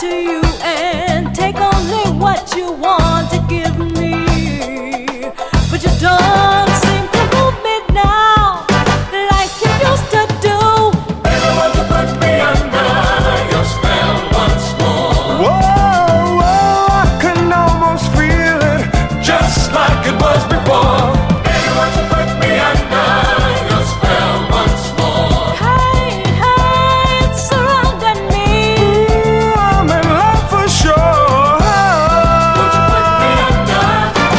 to you and take only what you want to give me. But you don't seem to move me now like you used to do. Never want to put me under your spell once more. Whoa, whoa, I can almost feel it, Just like it was before. Never want to put me under your spell once more. Hey, hey, it's surrounding me. ooh, I'm in love for sure. Won't you put me under?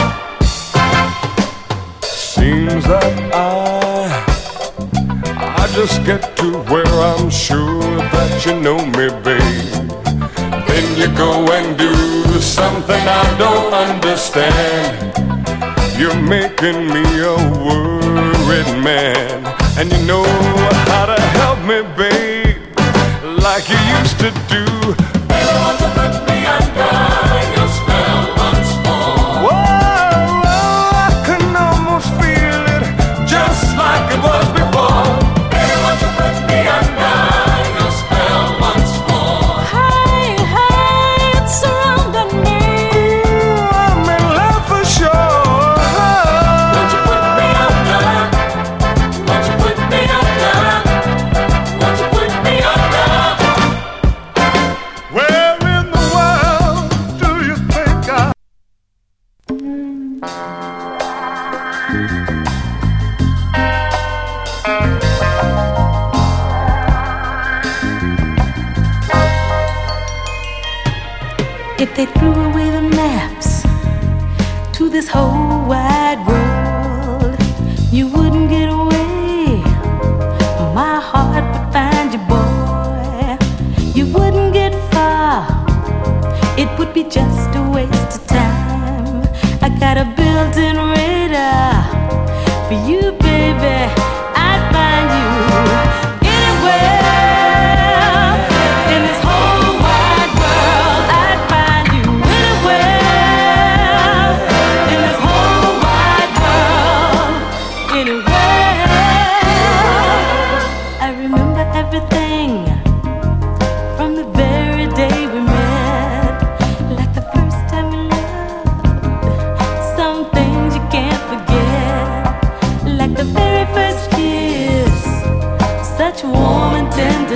Seems that I just get to where I'm sure that you know me, babe. Then you go and do something I don't understand. You're making me a worried man, and you know how to help me, babe, like you used to do. Never want to put me under your spell once more. Whoa, whoa, I can almost feel it, Just like it was before. Never want to put me under your spell once more. Hey, hey, it's surrounding me. ooh, I'm in love for sure. Won't you put me under? Won't you put me under? Won't you put me under? Where in the world do you think I If they threw away the maps to this whole wide world, you wouldn't get away. My heart would find you, boy. You wouldn't get far. It would be just a waste of time. I got a built-in radar for you, baby. I'd find you anywhere in this whole wide world. I'd find you anywhere in this whole wide world. Anywhere. I remember everything from the very day we met, like the first time we loved. Some things you can't forget, like the very first kiss, such warm and tender